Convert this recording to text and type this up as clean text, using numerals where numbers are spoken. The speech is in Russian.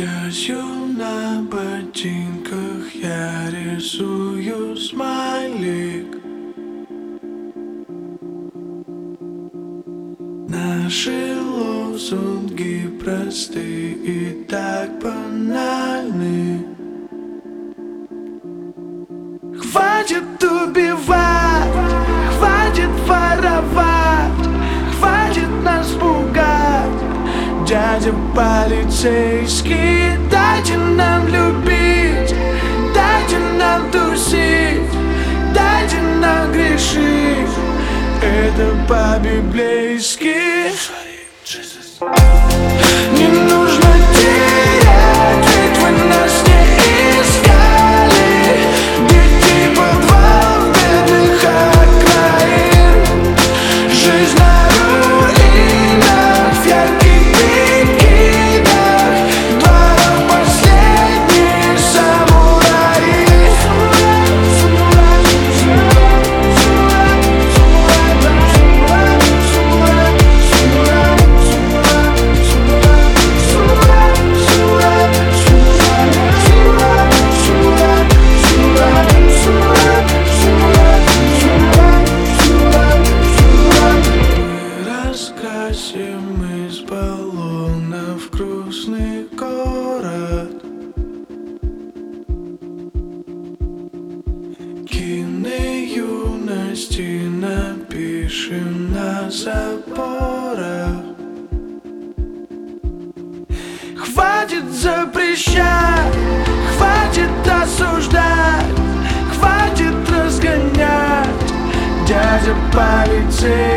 Грязью на ботинках я рисую смайлик. Наши лозунги просты и так банальны. Хватит убивать, хватит воровать, хватит нас пугать. Дядя полицейский, дайте нам любить, дайте нам тусить, дайте нам грешить. Это по-библейски. Не нужно терять, ведь вы нас не искали. Беги подвал бедных окраин. Жизнь на руинах, в ярких прикидах. Двором последние самураи. Раскрасим из баллонов грустный город. Гимны юности напишем на заборах. Хватит запрещать, хватит осуждать, хватит разгонять. Дядя полицейский,